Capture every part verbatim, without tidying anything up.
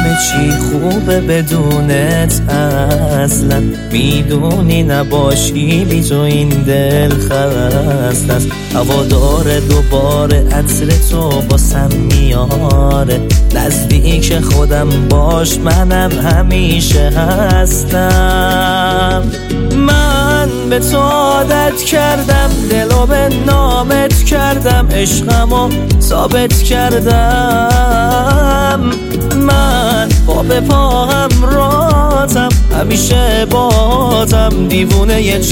همه چی خوبه بدونت، اصلا میدونی نباشی بی تو این دل خسته است. هوادار دوباره عطر تو باسم میاره، نزدیک خودم باش منم همیشه هستم. من به تو عادت کردم، دلو به نامت کردم، عشقمو ثابت کردم. من با به پا همراهتم، همیشه باهاتم، دیوونه ی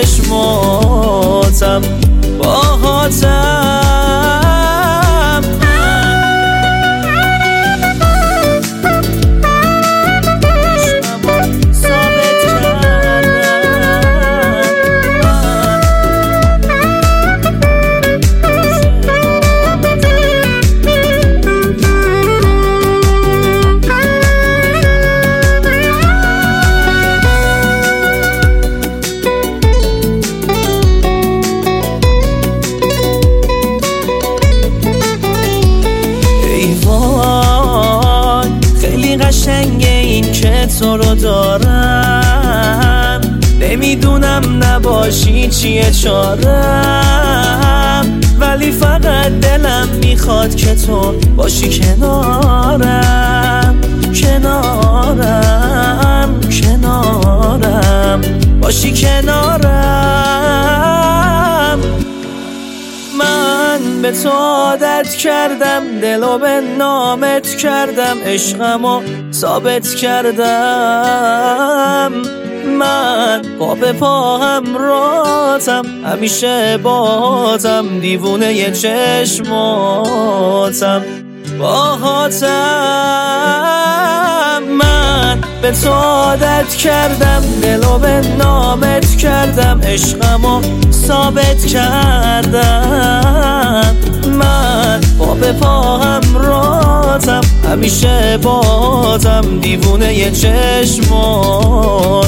چشماتم باهاتم. قشنگه این که تو رو دارم، نمیدونم نباشی چیه چارم، ولی فقط دلم میخواد که تو باشی کنارم. کنارم کنارم باشی کنارم. من به تو عادت کردم، دلو به نامت کردم، عشقمو ثابت کردم. من با به پا همراهتم، همیشه باهاتم، دیوونه ی چشماتم باهاتم. من به تو عادت کردم، دلو به نامت کردم، عشقمو ثابت کردم. من با به پا همراهتم، همیشه باهاتم، دیوونه ی چشماتم